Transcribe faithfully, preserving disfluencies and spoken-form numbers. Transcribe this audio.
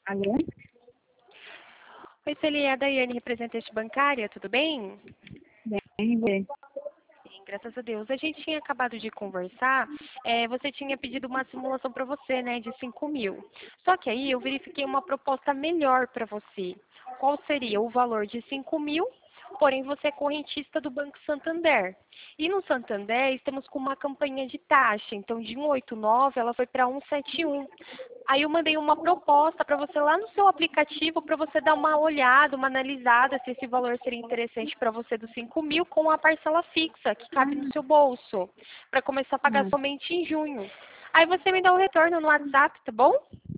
Alô? Oi, Celia, é a Daiane, representante bancária, tudo bem? Bem, bem. Sim, graças a Deus. A gente tinha acabado de conversar, é, você tinha pedido uma simulação para você, né, de cinco mil. Só que aí eu verifiquei uma proposta melhor para você. Qual seria o valor de cinco mil, porém você é correntista do Banco Santander. E no Santander estamos com uma campanha de taxa, então de cento e oitenta e nove ela foi para cento e setenta e um. Aí eu mandei uma proposta para você lá no seu aplicativo para você dar uma olhada, uma analisada se esse valor seria interessante para você dos cinco mil com a parcela fixa que cabe no seu bolso, para começar a pagar Ah, somente em junho. Aí você me dá um retorno no WhatsApp, tá bom?